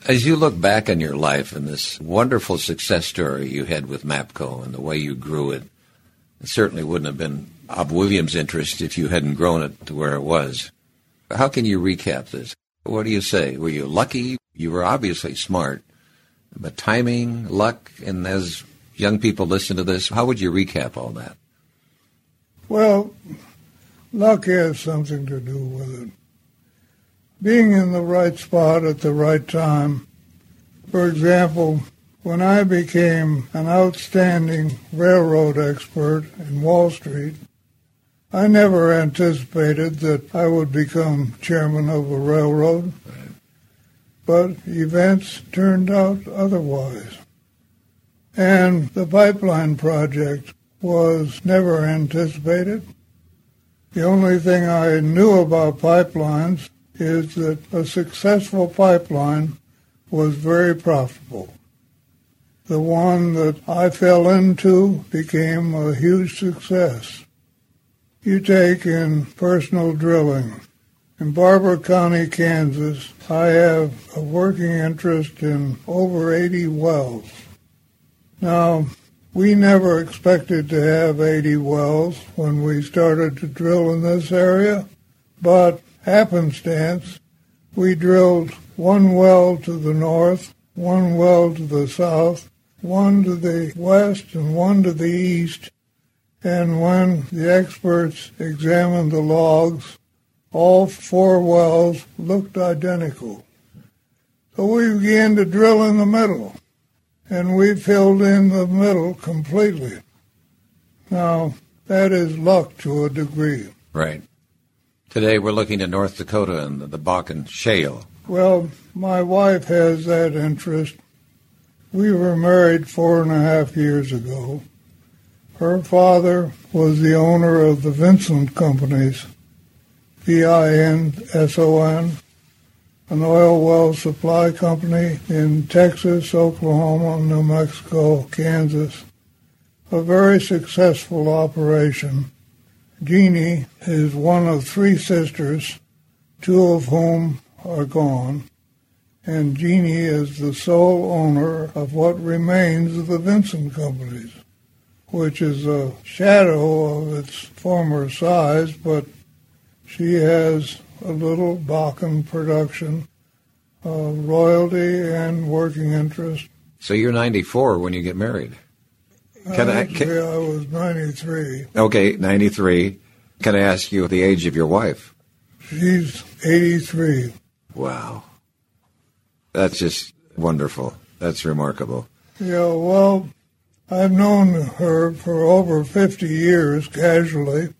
As you look back on your life and this wonderful success story you had with MAPCO and the way you grew it, it certainly wouldn't have been Bob Williams' interest if you hadn't grown it to where it was. How can you recap this? What do you say? Were you lucky? You were obviously smart, but timing, luck, and as young people listen to this, how would you recap all that? Well, luck has something to do with it. Being in the right spot at the right time. For example, when I became an outstanding railroad expert in Wall Street, I never anticipated that I would become chairman of a railroad, but events turned out otherwise. And the pipeline project was never anticipated. The only thing I knew about pipelines is that a successful pipeline was very profitable. The one that I fell into became a huge success. You take in personal drilling. In Barber County, Kansas, I have a working interest in over 80 wells. Now, we never expected to have 80 wells when we started to drill in this area, but happenstance, we drilled one well to the north, one well to the south, one to the west, and one to the east. And when the experts examined the logs, all 4 wells looked identical. So we began to drill in the middle, and we filled in the middle completely. Now, that is luck to a degree. Right. Today we're looking at North Dakota and the Bakken Shale. Well, my wife has that interest. We were married 4.5 years ago. Her father was the owner of the Vincent Companies, V-I-N-S-O-N, an oil well supply company in Texas, Oklahoma, New Mexico, Kansas. A very successful operation. Jeannie is one of 3 sisters, 2 of whom are gone, and Jeannie is the sole owner of what remains of the Vincent Companies, which is a shadow of its former size, but she has a little Bakken production, royalty, and working interest. So you're 94 when you get married. I was 93. Okay, 93. Can I ask you the age of your wife? She's 83. Wow. That's just wonderful. That's remarkable. Yeah, well, I've known her for over 50 years, casually.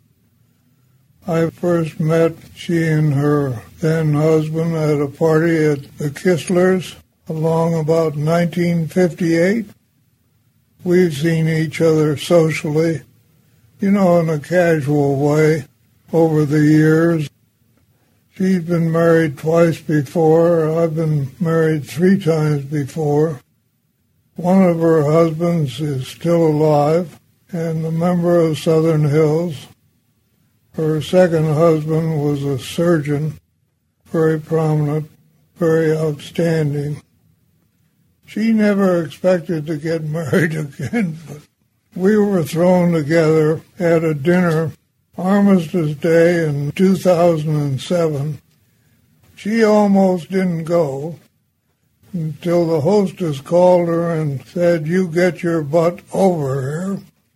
I first met she and her then-husband at a party at the Kisslers along about 1958. We've seen each other socially, in a casual way over the years. She's been married twice before. I've been married 3 times before. One of her husbands is still alive and a member of Southern Hills. Her second husband was a surgeon, very prominent, very outstanding. She never expected to get married again, but we were thrown together at a dinner, Armistice Day in 2007. She almost didn't go until the hostess called her and said, "You get your butt over here."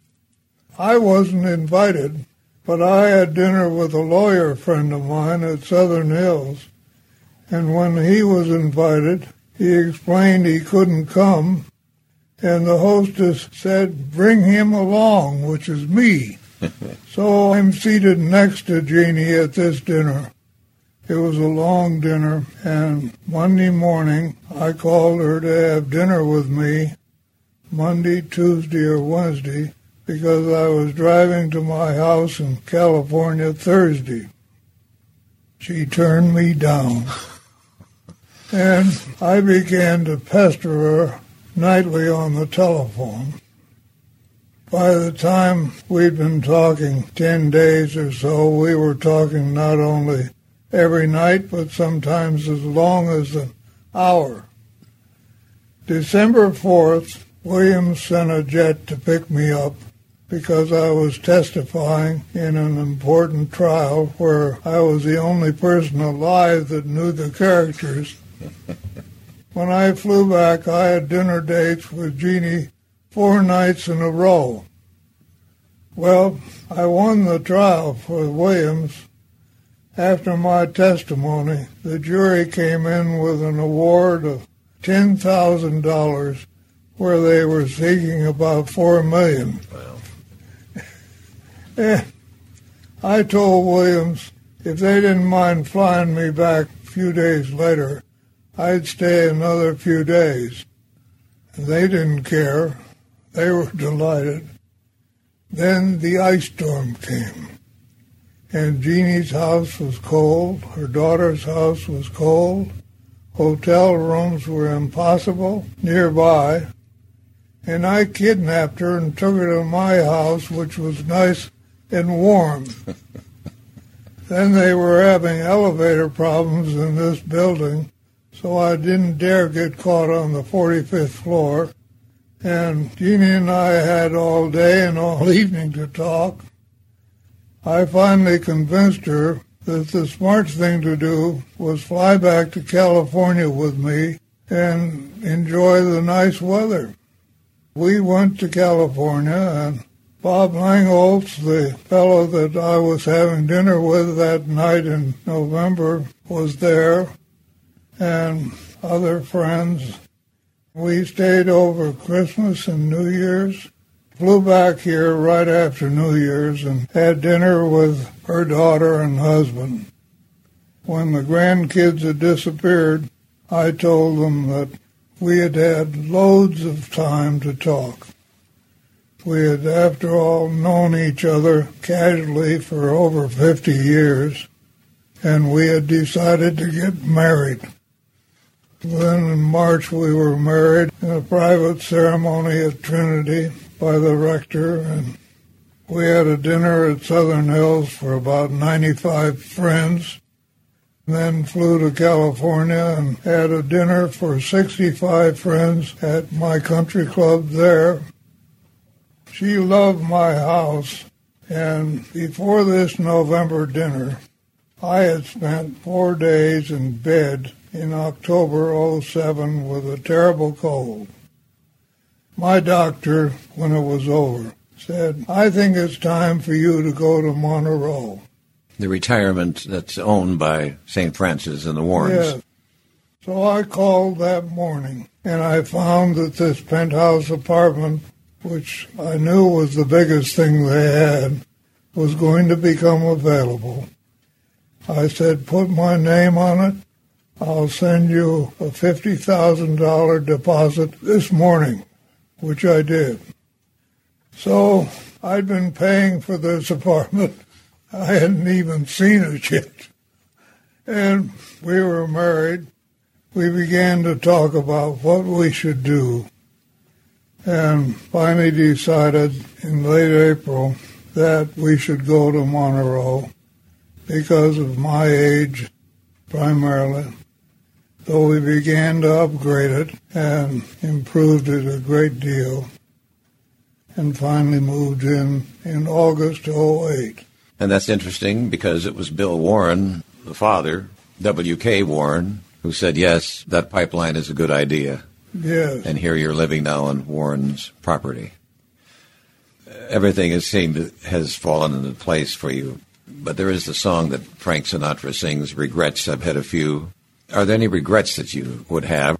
I wasn't invited, but I had dinner with a lawyer friend of mine at Southern Hills, and when he was invited, he explained he couldn't come, and the hostess said, "Bring him along," which is me. So I'm seated next to Jeannie at this dinner. It was a long dinner, and Monday morning I called her to have dinner with me, Monday, Tuesday, or Wednesday, because I was driving to my house in California Thursday. She turned me down. And I began to pester her nightly on the telephone. By the time we'd been talking 10 days or so, we were talking not only every night, but sometimes as long as an hour. December 4th, Williams sent a jet to pick me up because I was testifying in an important trial where I was the only person alive that knew the characters. When I flew back, I had dinner dates with Jeannie 4 nights in a row. Well, I won the trial for Williams. After my testimony, the jury came in with an award of $10,000 where they were seeking about $4 million. Wow. I told Williams if they didn't mind flying me back a few days later, I'd stay another few days. They didn't care. They were delighted. Then the ice storm came, and Jeannie's house was cold, her daughter's house was cold, hotel rooms were impossible nearby, and I kidnapped her and took her to my house, which was nice and warm. Then they were having elevator problems in this building, so I didn't dare get caught on the 45th floor. And Jeannie and I had all day and all evening to talk. I finally convinced her that the smart thing to do was fly back to California with me and enjoy the nice weather. We went to California, and Bob Langholtz, the fellow that I was having dinner with that night in November, was there, and other friends. We stayed over Christmas and New Year's, flew back here right after New Year's, and had dinner with her daughter and husband. When the grandkids had disappeared, I told them that we had had loads of time to talk. We had, after all, known each other casually for over 50 years, and we had decided to get married. Then in March we were married in a private ceremony at Trinity by the rector, and we had a dinner at Southern Hills for about 95 friends, then flew to California and had a dinner for 65 friends at my country club there. She loved my house, and before this November dinner, I had spent 4 days in bed in October '07 with a terrible cold. My doctor, when it was over, said, "I think it's time for you to go to Montereau." The retirement that's owned by St. Francis and the Warrens. Yes. So I called that morning, and I found that this penthouse apartment, which I knew was the biggest thing they had, was going to become available. I said, "Put my name on it. I'll send you a $50,000 deposit this morning," which I did. So I'd been paying for this apartment. I hadn't even seen it yet. And we were married. We began to talk about what we should do, and finally decided in late April that we should go to Montereau because of my age primarily, though we began to upgrade it and improved it a great deal, and finally moved in August '08. And that's interesting because it was Bill Warren, the father, W.K. Warren, who said, yes, that pipeline is a good idea. Yes. And here you're living now on Warren's property. Everything has fallen into place for you. But there is the song that Frank Sinatra sings, Regrets. I've had a few. Are there any regrets that you would have?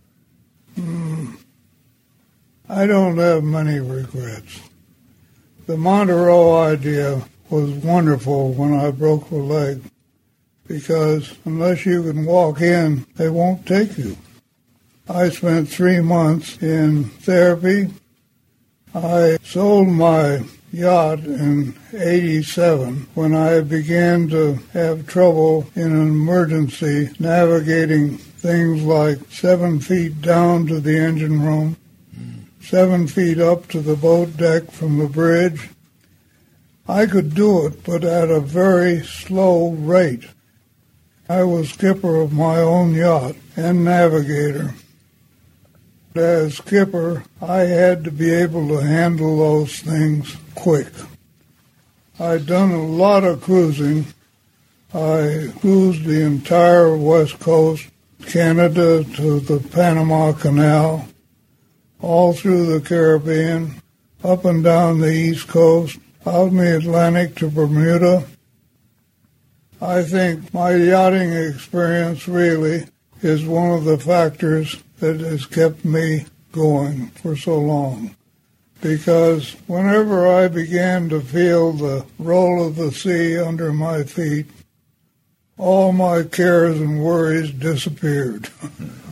I don't have many regrets. The Montereau idea was wonderful when I broke a leg, because unless you can walk in, they won't take you. I spent 3 months in therapy. I sold my yacht in '87 when I began to have trouble in an emergency navigating things like 7 feet down to the engine room, 7 feet up to the boat deck from the bridge. I could do it, but at a very slow rate. I was skipper of my own yacht and navigator. As skipper, I had to be able to handle those things quick. I'd done a lot of cruising. I cruised the entire west coast, Canada to the Panama Canal, all through the Caribbean, up and down the East Coast, out in the Atlantic to Bermuda. I think my yachting experience really is one of the factors that has kept me going for so long. Because whenever I began to feel the roll of the sea under my feet, all my cares and worries disappeared.